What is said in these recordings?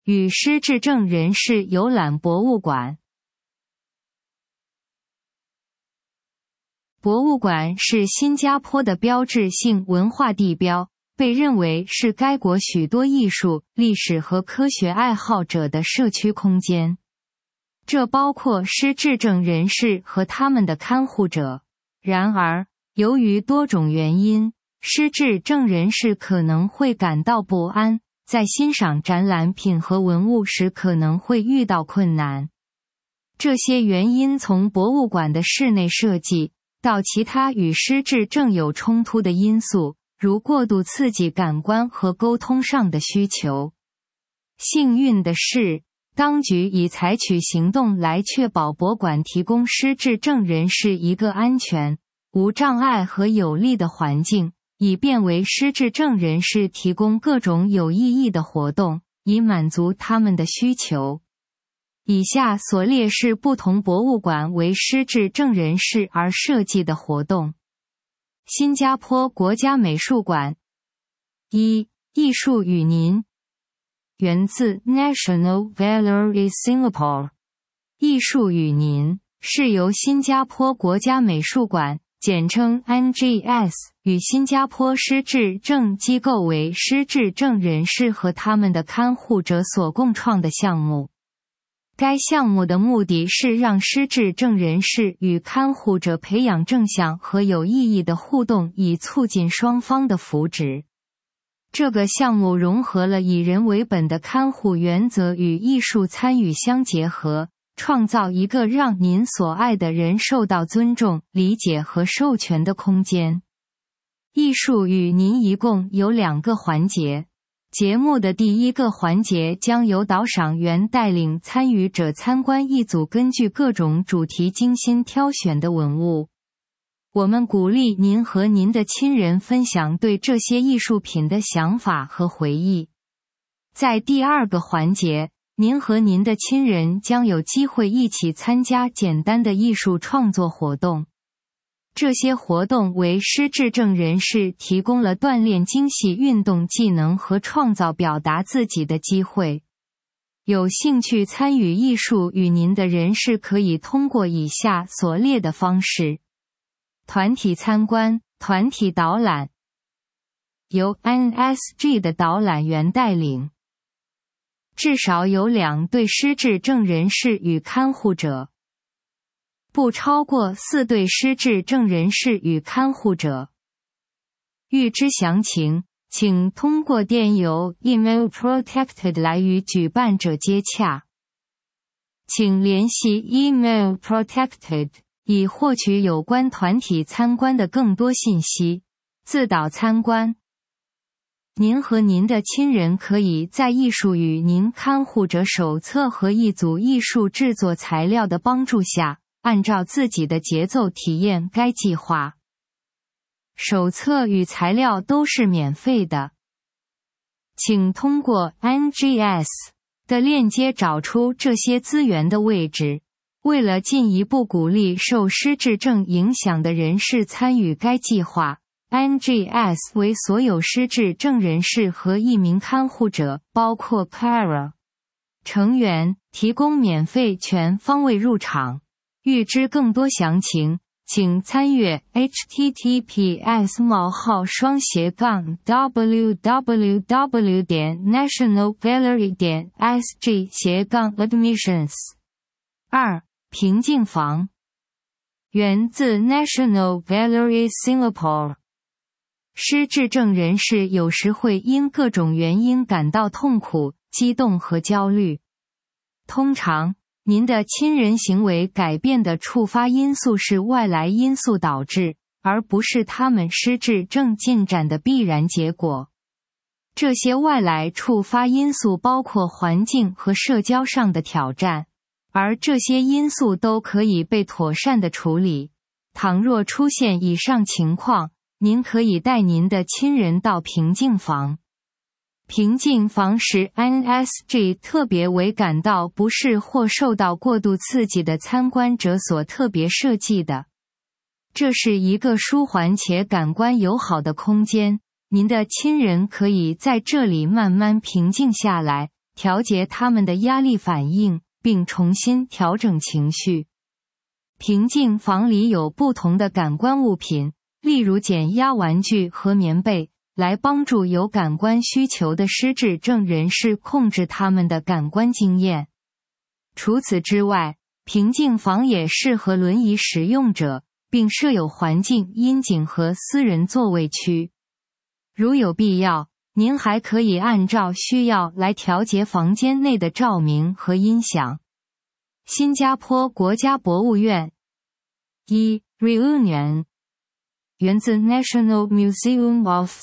与失智症人士游览博物馆。博物馆是新加坡的标志性文化地标，被认为是该国许多艺术、历史和科学爱好者的社区空间。这包括失智症人士和他们的看护者。然而，由于多种原因，失智症人士可能会感到不安，在欣赏展览品和文物时可能会遇到困难。这些原因从博物馆的室内设计，到其他与失智症有冲突的因素，如过度刺激感官和沟通上的需求。幸运的是，当局已采取行动来确保博物馆提供失智症人士一个安全、无障碍和有利的环境，以便为失智症人士提供各种有意义的活动，以满足他们的需求。以下所列是不同博物馆为失智症人士而设计的活动。新加坡国家美术馆。1. 艺术与您。源自 National Gallery Singapore。艺术与您是由新加坡国家美术馆，简称 NGS， 与新加坡失智症机构为失智症人士和他们的看护者所共创的项目。该项目的目的是让失智症人士与看护者培养正向和有意义的互动，以促进双方的福祉。这个项目融合了以人为本的看护原则与艺术参与相结合，创造一个让您所爱的人受到尊重、理解和授权的空间。艺术与您一共有2个环节。节目的第1个环节将由导赏员带领参与者参观一组根据各种主题精心挑选的文物。我们鼓励您和您的亲人分享对这些艺术品的想法和回忆。在第2个环节，您和您的亲人将有机会一起参加简单的艺术创作活动。这些活动为失智症人士提供了锻炼精细运动技能和创造表达自己的机会。有兴趣参与艺术与您的人士可以通过以下所列的方式：团体参观、团体导览，由 NSG 的导览员带领，至少有2对失智症人士与看护者，不超过4对失智症人士与看护者。预知详情，请通过电邮 email protected 来与举办者接洽。请联系 email protected以获取有关团体参观的更多信息。自导参观。您和您的亲人可以在艺术与您看护者手册和一组艺术制作材料的帮助下，按照自己的节奏体验该计划。手册与材料都是免费的。请通过 NGS 的链接找出这些资源的位置。为了进一步鼓励受失智症影响的人士参与该计划， NGS 为所有失智症人士和一名看护者，包括 Clara 成员，提供免费全方位入场。预知更多详情，请参阅 https://www.nationalgallery.sg/admissions。 2. 平静房。源自 National Gallery Singapore。失智症人士有时会因各种原因感到痛苦、激动和焦虑。通常，您的亲人行为改变的触发因素是外来因素导致，而不是他们失智症进展的必然结果。这些外来触发因素包括环境和社交上的挑战，而这些因素都可以被妥善地处理。倘若出现以上情况，您可以带您的亲人到平静房。平静房使 NSG 特别为感到不适或受到过度刺激的参观者所特别设计的。这是一个舒缓且感官友好的空间，您的亲人可以在这里慢慢平静下来， 调节他们的压力反应，并重新调整情绪。平静房里有不同的感官物品，例如减压玩具和棉被，来帮助有感官需求的失智症人士控制他们的感官经验。除此之外，平静房也适合轮椅使用者，并设有环境阴景和私人座位区。如有必要，您还可以按照需要来调节房间内的照明和音响。新加坡国家博物院。Reunion 源自 National Museum of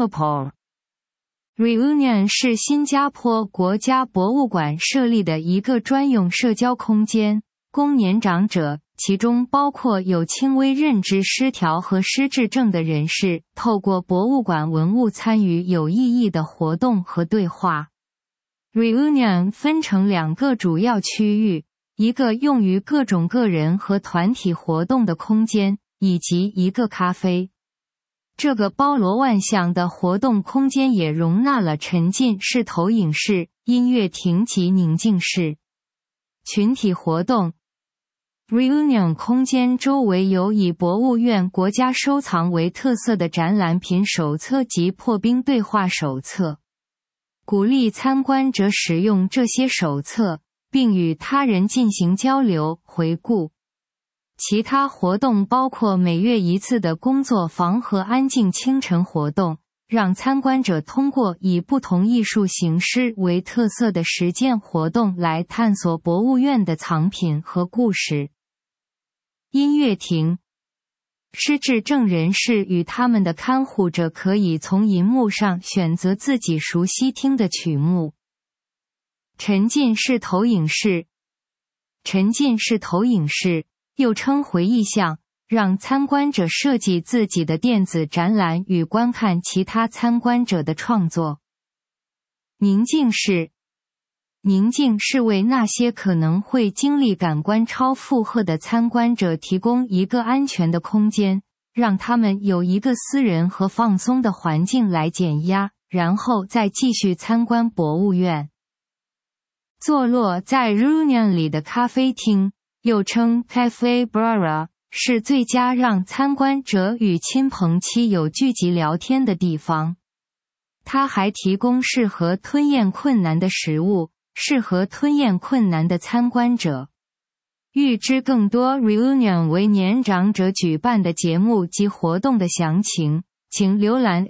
Singapore。Reunion 是新加坡国家博物馆设立的一个专用社交空间，供年长者，其中包括有轻微认知失调和失智症的人士，透过博物馆文物参与有意义的活动和对话。Reunion 分成2个主要区域，一个用于各种个人和团体活动的空间，以及一个咖啡。这个包罗万象的活动空间也容纳了沉浸式投影室、音乐亭及宁静室。群体活动。Reunion 空间周围有以博物院国家收藏为特色的展览品手册及破冰对话手册，鼓励参观者使用这些手册，并与他人进行交流、回顾。其他活动包括每月1次的工作坊和安静清晨活动，让参观者通过以不同艺术形式为特色的实践活动来探索博物院的藏品和故事。音乐亭。失智症人士与他们的看护者可以从银幕上选择自己熟悉听的曲目。沉浸式投影室。沉浸式投影室又称回忆巷，让参观者设计自己的电子展览与观看其他参观者的创作。宁静室。宁静是为那些可能会经历感官超负荷的参观者提供一个安全的空间，让他们有一个私人和放松的环境来减压，然后再继续参观博物院。坐落在 Reunion 里的咖啡厅，又称 Cafe Brara， 是最佳让参观者与亲朋戚友聚集聊天的地方。它还提供适合吞咽困难的食物，适合吞咽困难的参观者。预知更多 Reunion 为年长者举办的节目及活动的详情，请浏览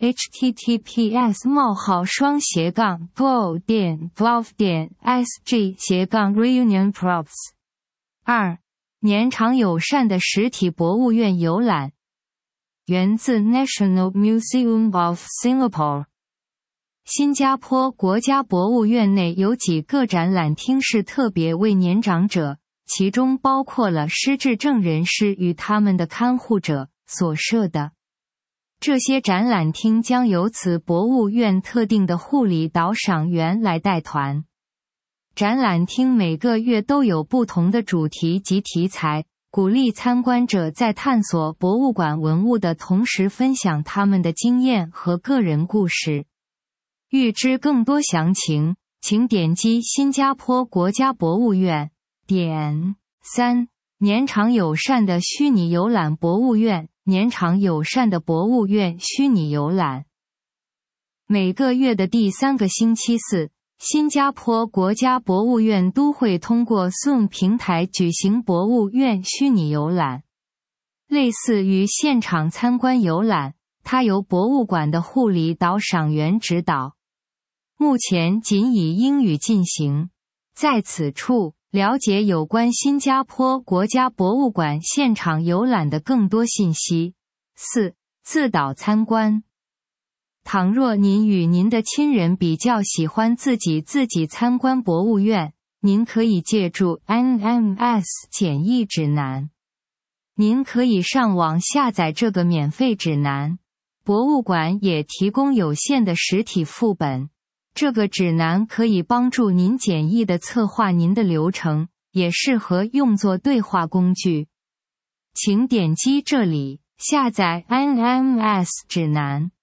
https://go.gov.sg/reunionprops。2. 年长友善的实体博物院游览。源自 National Museum of Singapore。新加坡国家博物院内有几个展览厅是特别为年长者，其中包括了失智症人士与他们的看护者所设的。这些展览厅将由此博物院特定的护理导赏员来带团。展览厅每个月都有不同的主题及题材，鼓励参观者在探索博物馆文物的同时分享他们的经验和个人故事。预知更多详情，请点击新加坡国家博物院。3. 年长友善的虚拟游览博物院。年长友善的博物院虚拟游览。每个月的第3个星期四，新加坡国家博物院都会通过 Zoom 平台举行博物院虚拟游览。类似于现场参观游览，它由博物馆的护理导赏员指导。目前仅以英语进行。在此处，了解有关新加坡国家博物馆现场游览的更多信息。4. 自导参观。倘若您与您的亲人比较喜欢自己参观博物院，您可以借助 NMS 简易指南。您可以上网下载这个免费指南。博物馆也提供有限的实体副本。这个指南可以帮助您简易地策划您的流程，也适合用作对话工具。请点击这里，下载 NMS 指南。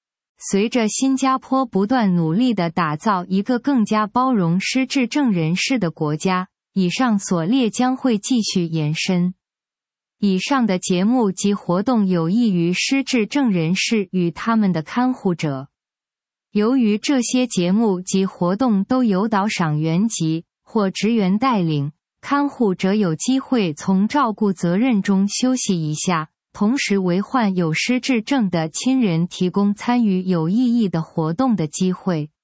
随着新加坡不断努力地打造一个更加包容失智症人士的国家，以上所列将会继续延伸。以上的节目及活动有益于失智症人士与他们的看护者。由于这些节目及活动都由导赏员及或职员带领，看护者有机会从照顾责任中休息一下，同时为患有失智症的亲人提供参与有意义的活动的机会。